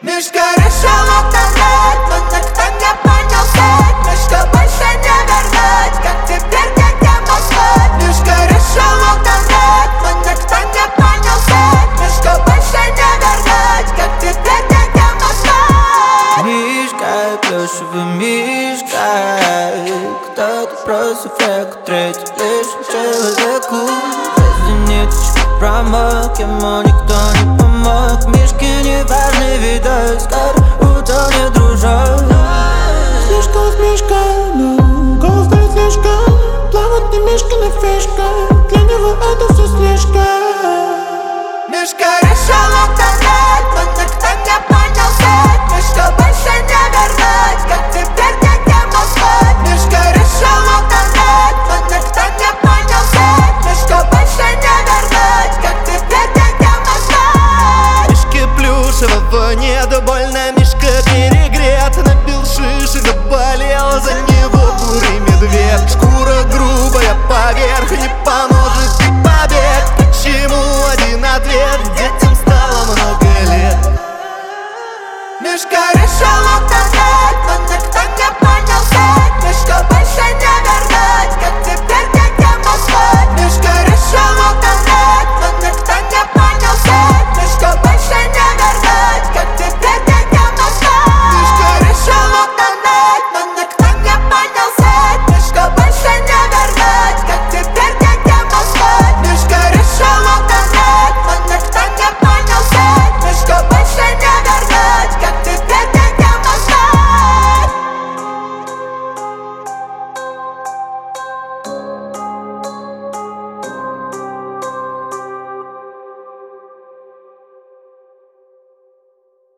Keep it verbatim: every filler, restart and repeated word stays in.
Мишка решил утонуть, но никто не понял суть. Мишка больше не вернуть, как теперь детям уснуть. Мишка решил утонуть, но никто не понял суть. Мишка больше не вернуть, как теперь детям уснуть. Мишка, плюшевый мишка, кто-то просто фраг, третий лишь человеку. Жизнь ниточка промок, ему никто не помог. Мишке не важный видок, скоро утонет дружок. Слишком Мишка, но голос дает слишком. Плавает не Мишкина фишка, для него это все слишком. Мишка решил утонуть, но никто не понял суть. Мишка больше не вернуть, как теперь детям уснуть. Мишка решил утонуть, но никто не понял суть. Мишка больше не вернуть, как теперь детям уснуть. Мишке плюшевого нету, больно Мишка перегрет. Набил шишек, заболел, за него бурый медведь. Шкура грубая поверх, не поможет и побег. Почему один ответ? Детям стало много лет. Мишка